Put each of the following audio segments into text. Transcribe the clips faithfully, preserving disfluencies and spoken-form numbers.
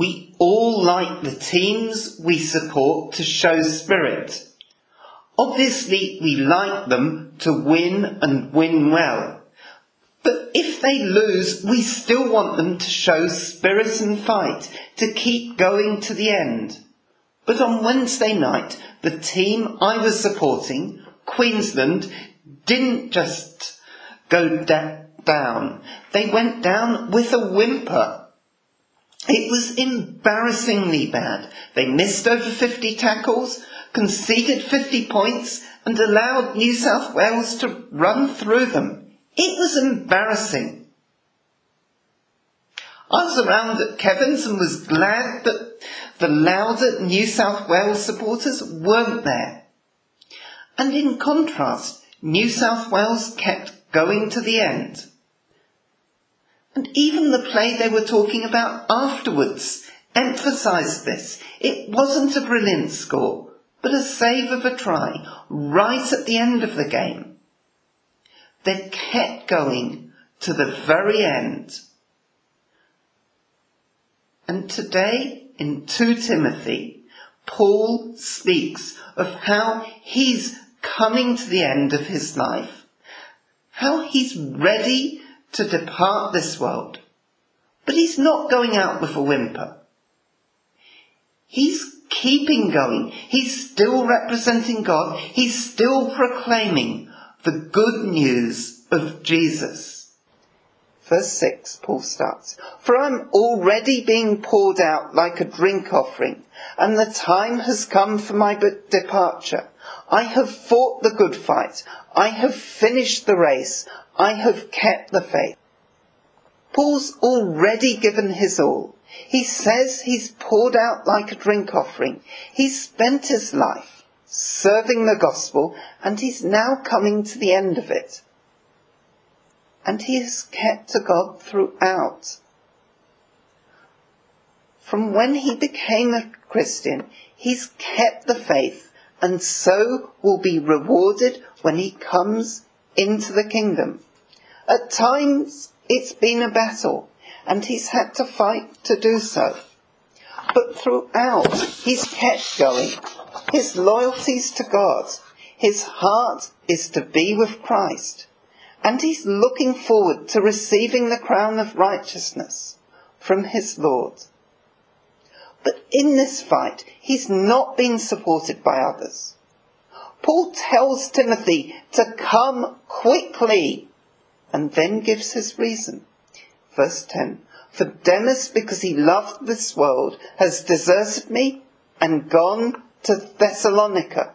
we all like the teams we support to show spirit. Obviously, we like them to win and win well. But if they lose, we still want them to show spirit and fight, to keep going to the end. But on Wednesday night, the team I was supporting, Queensland, didn't just go da- down. They went down with a whimper. It was embarrassingly bad. They missed over fifty tackles, conceded fifty points, and allowed New South Wales to run through them. It was embarrassing. I was around at Kevin's and was glad that the louder New South Wales supporters weren't there. And in contrast, New South Wales kept going to the end. And even the play they were talking about afterwards emphasised this. It wasn't a brilliant score, but a save of a try right at the end of the game. They kept going to the very end. And today, in Second Timothy, Paul speaks of how he's coming to the end of his life, how he's ready to depart this world. But he's not going out with a whimper. He's keeping going. He's still representing God. He's still proclaiming the good news of Jesus. Verse six, Paul starts, "For I'm already being poured out like a drink offering, and the time has come for my departure. I have fought the good fight. I have finished the race. I have kept the faith." Paul's already given his all. He says he's poured out like a drink offering. He's spent his life serving the gospel, and he's now coming to the end of it. And he has kept to God throughout. From when he became a Christian, he's kept the faith, and so will be rewarded when he comes into the kingdom. At times, it's been a battle, and he's had to fight to do so. But throughout, he's kept going. His loyalty's to God. His heart is to be with Christ. And he's looking forward to receiving the crown of righteousness from his Lord. But in this fight, he's not been supported by others. Paul tells Timothy to come quickly, and then gives his reason. Verse ten, "For Demas, because he loved this world, has deserted me and gone to Thessalonica."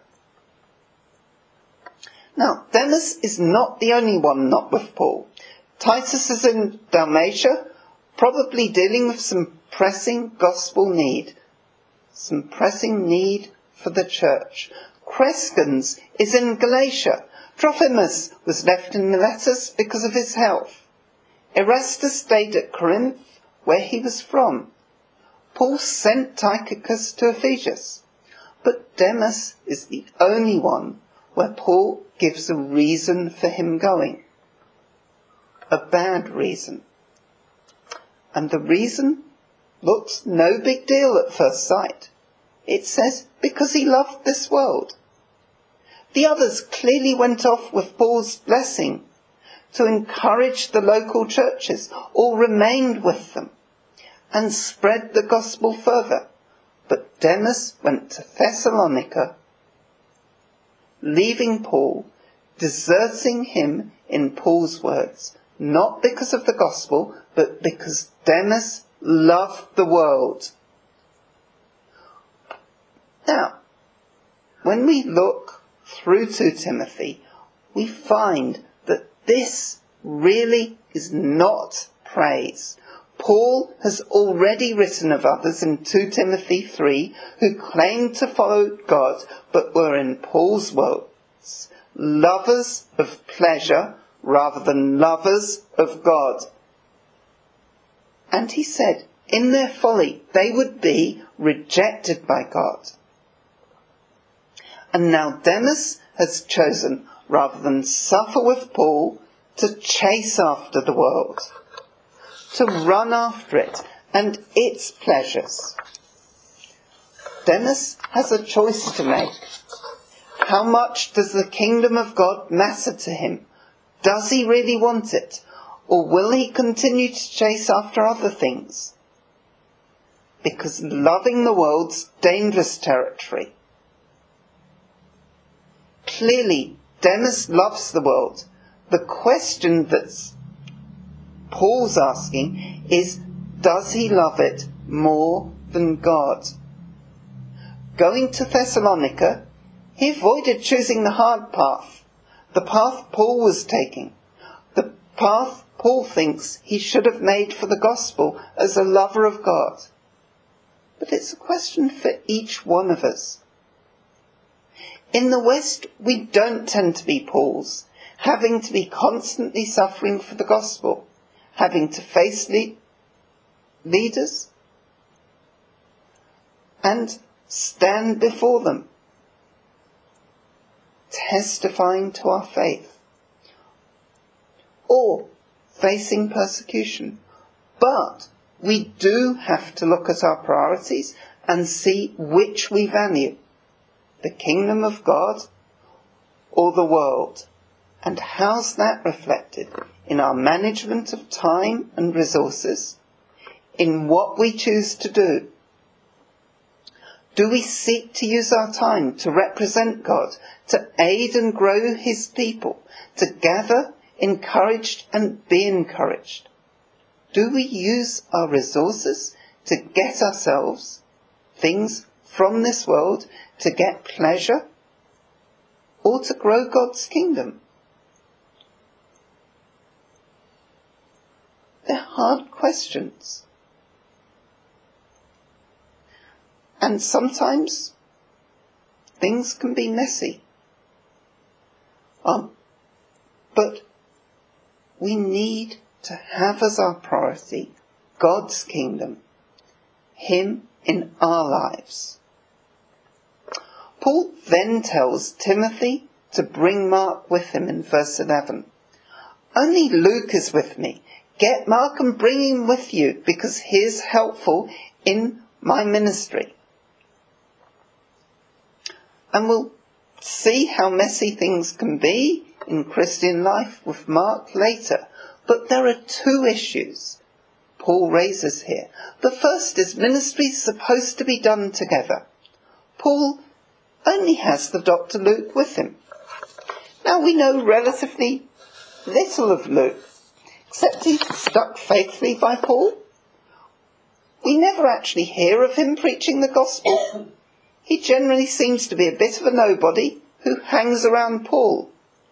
Now, Demas is not the only one not with Paul. Titus is in Dalmatia, probably dealing with some pressing gospel need. Some pressing need for the church. Crescens is in Galatia. Trophimus was left in Miletus because of his health. Erastus stayed at Corinth, where he was from. Paul sent Tychicus to Ephesus. But Demas is the only one where Paul gives a reason for him going. A bad reason. And the reason looks no big deal at first sight. It says, because he loved this world. The others clearly went off with Paul's blessing to encourage the local churches, or remained with them, and spread the gospel further. But Demas went to Thessalonica, leaving Paul, deserting him in Paul's words, not because of the gospel, but because Demas loved the world. Now, when we look through to Timothy, we find that this really is not praise. Paul has already written of others in Second Timothy three who claimed to follow God but were, in Paul's words, lovers of pleasure rather than lovers of God. And he said, in their folly, they would be rejected by God. And now Demas has chosen, rather than suffer with Paul, to chase after the world, to run after it, and its pleasures. Demas has a choice to make. How much does the kingdom of God matter to him? Does he really want it? Or will he continue to chase after other things? Because loving the world's dangerous territory. Clearly, Demas loves the world. The question that Paul's asking is, does he love it more than God? Going to Thessalonica, he avoided choosing the hard path, the path Paul was taking, the path Paul thinks he should have made for the gospel as a lover of God. But it's a question for each one of us. In the West, we don't tend to be Pauls, having to be constantly suffering for the gospel, having to face le- leaders and stand before them, testifying to our faith, or facing persecution. But we do have to look at our priorities and see which we value, the kingdom of God or the world. And how's that reflected in our management of time and resources, in what we choose to do? Do we seek to use our time to represent God, to aid and grow his people, to gather, encouraged and be encouraged? Do we use our resources to get ourselves things from this world, to get pleasure, or to grow God's kingdom? They're hard questions. And sometimes things can be messy. Um, but we need to have as our priority God's kingdom, him in our lives. Paul then tells Timothy to bring Mark with him in verse eleven. Only Luke is with me. Get Mark and bring him with you, because he is helpful in my ministry. And we'll see how messy things can be in Christian life with Mark later. But there are two issues Paul raises here. The first is ministry is supposed to be done together. Paul only has the Doctor Luke with him. Now we know relatively little of Luke, except he stuck faithfully by Paul. We never actually hear of him preaching the gospel. He generally seems to be a bit of a nobody who hangs around Paul.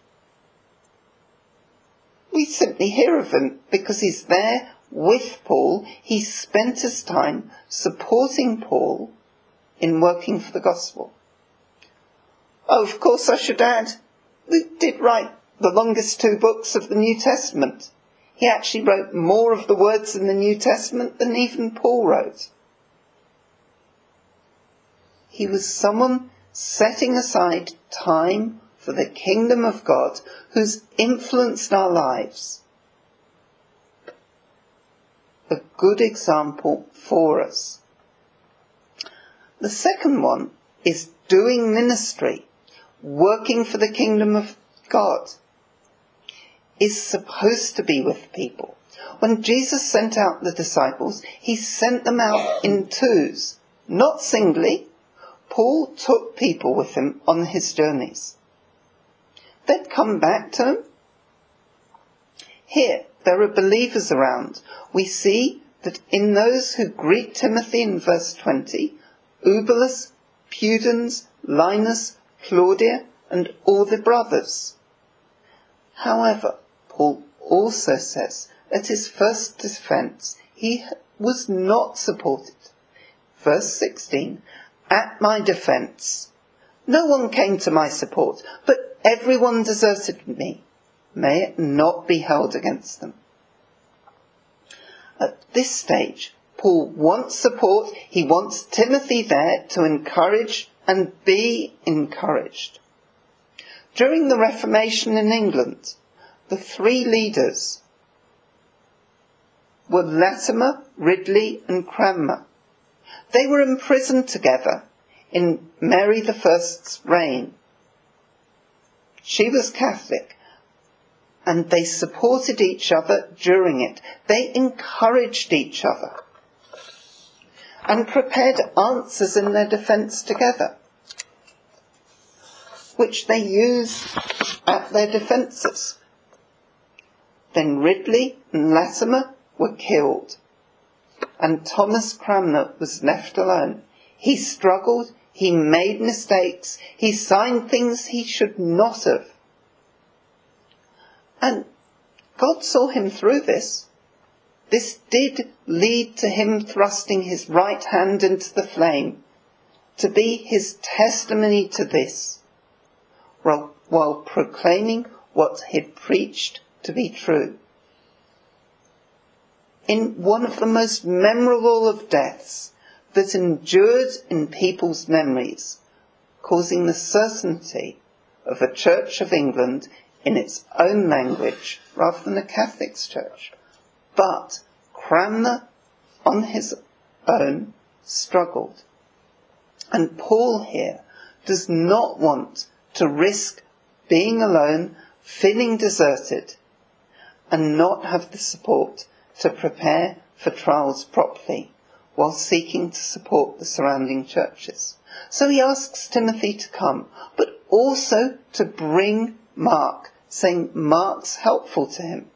We simply hear of him because he's there with Paul. He spent his time supporting Paul in working for the gospel. Oh, of course I should add, Luke did write the longest two books of the New Testament. He actually wrote more of the words in the New Testament than even Paul wrote. He was someone setting aside time for the kingdom of God who's influenced our lives. A good example for us. The second one is doing ministry, working for the kingdom of God, is supposed to be with people. When Jesus sent out the disciples, he sent them out in twos, not singly. Paul took people with him on his journeys. They'd come back to him. Here, there are believers around. We see that in those who greet Timothy in verse twenty, Eubulus, Pudens, Linus, Claudia, and all the brothers. However, Paul also says at his first defence he was not supported. Verse sixteen, at my defence, no one came to my support, but everyone deserted me. May it not be held against them. At this stage, Paul wants support. He wants Timothy there to encourage and be encouraged. During the Reformation in England, the three leaders were Latimer, Ridley and Cranmer. They were imprisoned together in Mary the First's reign. She was Catholic, and they supported each other during it. They encouraged each other and prepared answers in their defence together, which they used at their defences. Then Ridley and Latimer were killed, and Thomas Cranmer was left alone. He struggled, he made mistakes, he signed things he should not have. And God saw him through this. This did lead to him thrusting his right hand into the flame, to be his testimony to this, while, while proclaiming what he'd preached to be true. In one of the most memorable of deaths that endured in people's memories, causing the certainty of a Church of England in its own language rather than a Catholic church. But Cranmer, on his own, struggled. And Paul here does not want to risk being alone, feeling deserted, and not have the support to prepare for trials properly, while seeking to support the surrounding churches. So he asks Timothy to come, but also to bring Mark, saying Mark's helpful to him.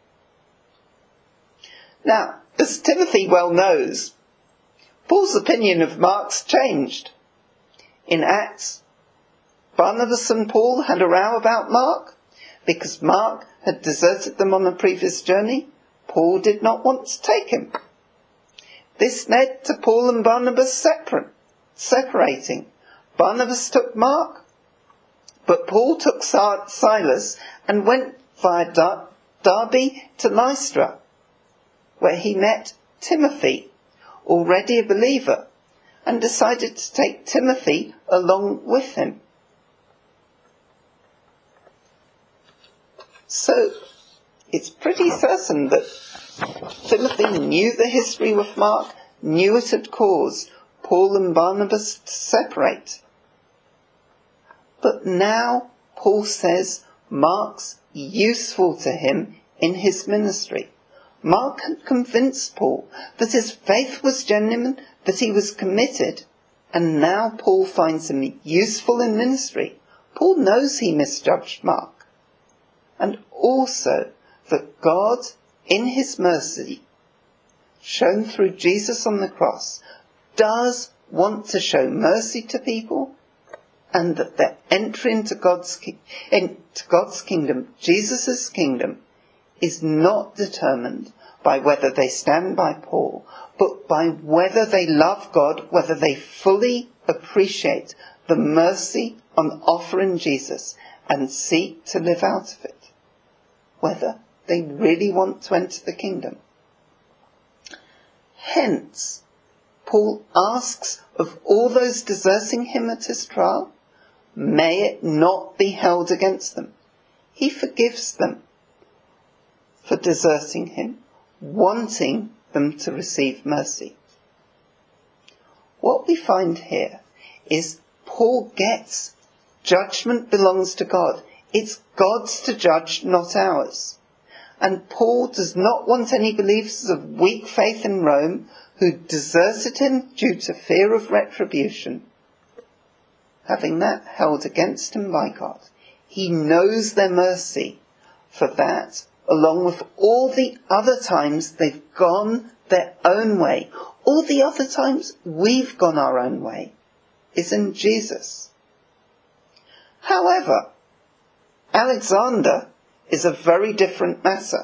Now, as Timothy well knows, Paul's opinion of Mark's changed. In Acts, Barnabas and Paul had a row about Mark, because Mark had deserted them on a previous journey. Paul did not want to take him. This led to Paul and Barnabas separate, separating. Barnabas took Mark, but Paul took Silas and went via Dar- Derbe to Lystra, where he met Timothy, already a believer, and decided to take Timothy along with him. So, it's pretty certain that Timothy knew the history with Mark, knew it had caused Paul and Barnabas to separate. But now Paul says Mark's useful to him in his ministry. Mark had convinced Paul that his faith was genuine, that he was committed, and now Paul finds him useful in ministry. Paul knows he misjudged Mark, and also that God, in his mercy, shown through Jesus on the cross, does want to show mercy to people, and that their entry into God's, ki- into God's kingdom, Jesus' kingdom, is not determined by whether they stand by Paul, but by whether they love God, whether they fully appreciate the mercy on offer in Jesus and seek to live out of it, whether they really want to enter the kingdom. Hence, Paul asks of all those deserting him at his trial, may it not be held against them. He forgives them for deserting him, wanting them to receive mercy. What we find here is Paul gets judgment belongs to God. It's God's to judge, not ours. And Paul does not want any believers of weak faith in Rome who deserted him due to fear of retribution, having that held against him by God. He knows their mercy for that, along with all the other times they've gone their own way. All the other times we've gone our own way is in Jesus. However, Alexander is a very different matter.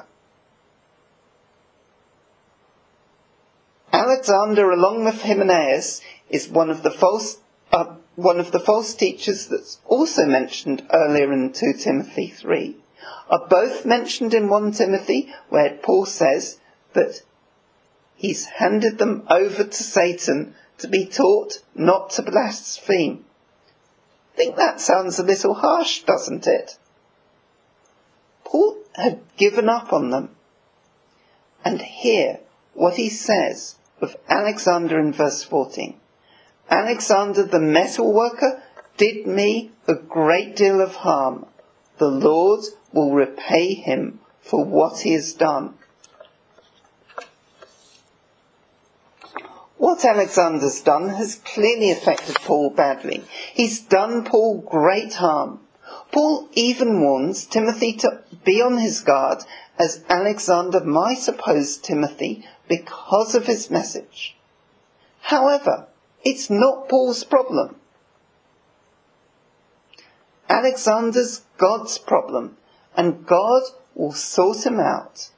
Alexander, along with Hymenaeus, is one of the false uh, one of the false teachers that's also mentioned earlier in Second Timothy three. Are both mentioned in First Timothy, where Paul says that he's handed them over to Satan to be taught not to blaspheme. I think that sounds a little harsh, doesn't it? Paul had given up on them. And here, what he says of Alexander in verse fourteen. Alexander the metal worker did me a great deal of harm. The Lord will repay him for what he has done. What Alexander's done has clearly affected Paul badly. He's done Paul great harm. Paul even warns Timothy to be on his guard, as Alexander might oppose Timothy because of his message. However, it's not Paul's problem. Alexander's God's problem, and God will sort him out.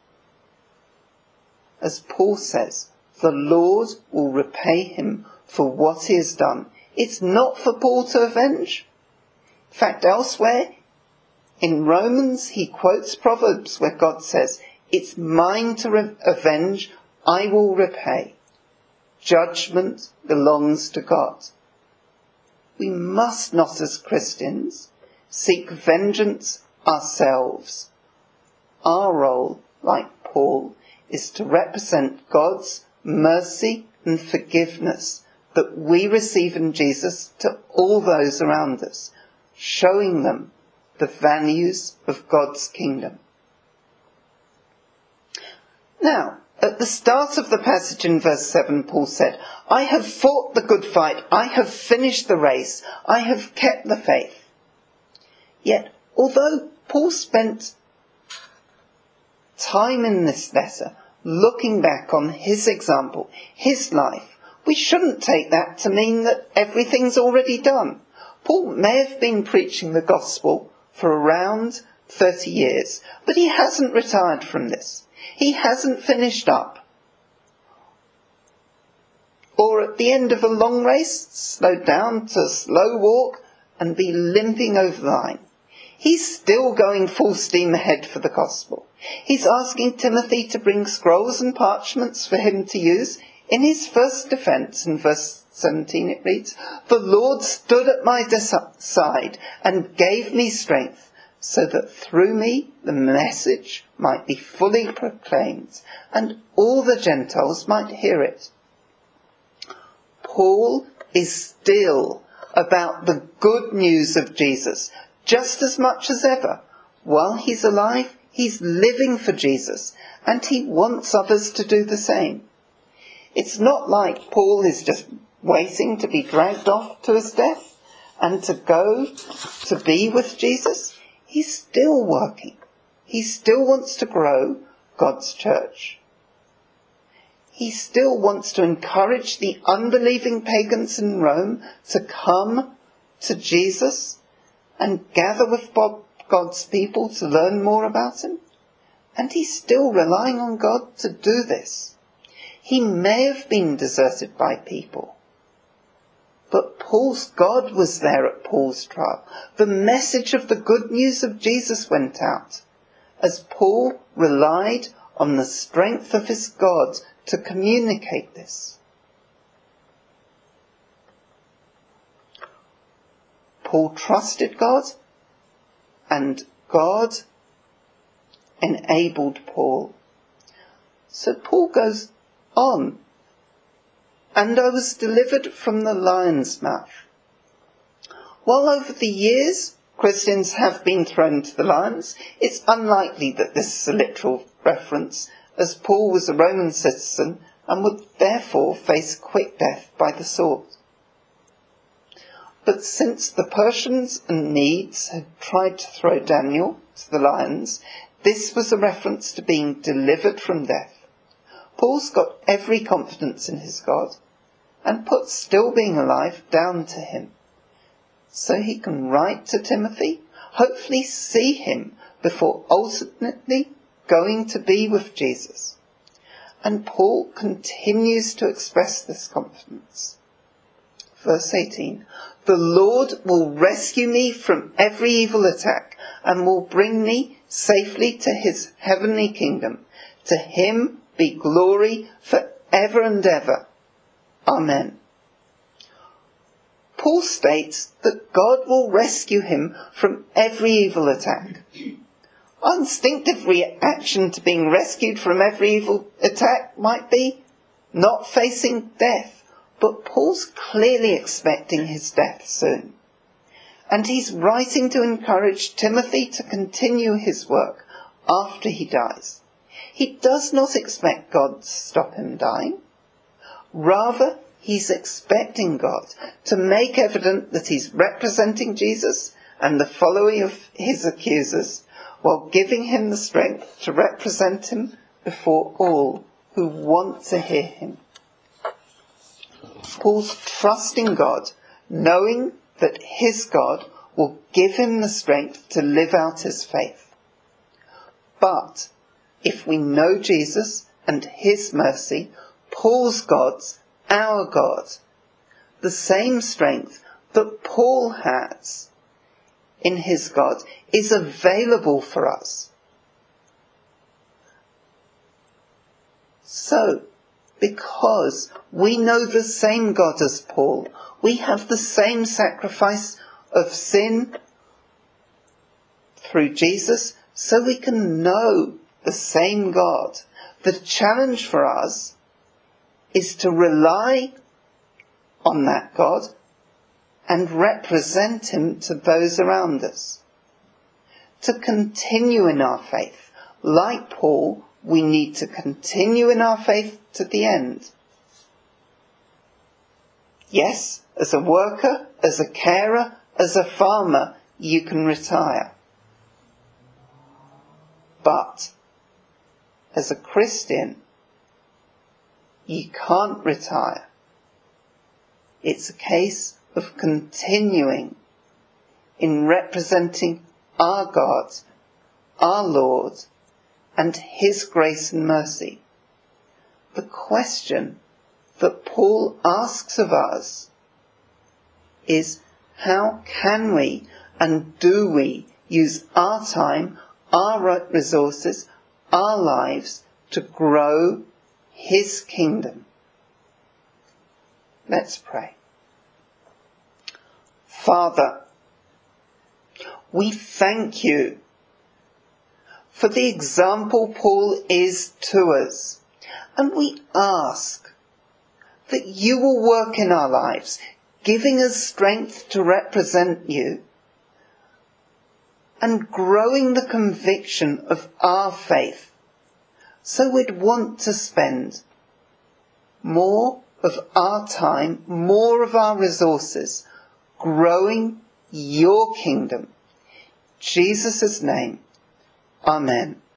As Paul says, the Lord will repay him for what he has done. It's not for Paul to avenge. In fact, elsewhere in Romans, he quotes Proverbs where God says, "It's mine to re- avenge, I will repay. Judgment belongs to God." We must not, as Christians, seek vengeance ourselves. Our role, like Paul, is to represent God's mercy and forgiveness that we receive in Jesus to all those around us, showing them the values of God's kingdom. Now, at the start of the passage in verse seven, Paul said, "I have fought the good fight, I have finished the race, I have kept the faith." Yet, although Paul spent time in this letter looking back on his example, his life, we shouldn't take that to mean that everything's already done. Paul may have been preaching the gospel for around thirty years, but he hasn't retired from this. He hasn't finished up. Or at the end of a long race, slowed down to a slow walk and be limping over the line. He's still going full steam ahead for the gospel. He's asking Timothy to bring scrolls and parchments for him to use. In his first defense, in verse seventeen it reads, "The Lord stood at my side and gave me strength, so that through me the message might be fully proclaimed, and all the Gentiles might hear it." Paul is still about the good news of Jesus, just as much as ever. While he's alive, he's living for Jesus, and he wants others to do the same. It's not like Paul is just waiting to be dragged off to his death and to go to be with Jesus. He's still working. He still wants to grow God's church. He still wants to encourage the unbelieving pagans in Rome to come to Jesus and gather with God's people to learn more about him. And he's still relying on God to do this. He may have been deserted by people, but Paul's God was there at Paul's trial. The message of the good news of Jesus went out, as Paul relied on the strength of his God to communicate this. Paul trusted God, and God enabled Paul. So Paul goes on, "And I was delivered from the lion's mouth." While over the years Christians have been thrown into the lions, it's unlikely that this is a literal reference, as Paul was a Roman citizen and would therefore face quick death by the sword. But since the Persians and Medes had tried to throw Daniel to the lions, this was a reference to being delivered from death. Paul's got every confidence in his God and puts still being alive down to him, so he can write to Timothy, hopefully see him before ultimately going to be with Jesus. And Paul continues to express this confidence. Verse eighteen, "The Lord will rescue me from every evil attack and will bring me safely to his heavenly kingdom. To him be glory for ever and ever. Amen." Paul states that God will rescue him from every evil attack. Our instinctive reaction to being rescued from every evil attack might be, not facing death, but Paul's clearly expecting his death soon. And he's writing to encourage Timothy to continue his work after he dies. He does not expect God to stop him dying. Rather, he's expecting God to make evident that he's representing Jesus and the following of his accusers, while giving him the strength to represent him before all who want to hear him. Paul's trusting God, knowing that his God will give him the strength to live out his faith. But if we know Jesus and his mercy, Paul's God's our God. The same strength that Paul has in his God is available for us. So, because we know the same God as Paul, we have the same sacrifice of sin through Jesus, so we can know the same God. The challenge for us is to rely on that God and represent him to those around us. To continue in our faith. Like Paul, we need to continue in our faith to the end. Yes, as a worker, as a carer, as a farmer, you can retire. But as a Christian, you can't retire. It's a case of continuing in representing our God, our Lord, and his grace and mercy. The question that Paul asks of us is, how can we and do we use our time, our resources, our lives to grow his kingdom? Let's pray. Father, we thank you for the example Paul is to us, and we ask that you will work in our lives, giving us strength to represent you and growing the conviction of our faith, so we'd want to spend more of our time, more of our resources, growing your kingdom. In Jesus' name, amen.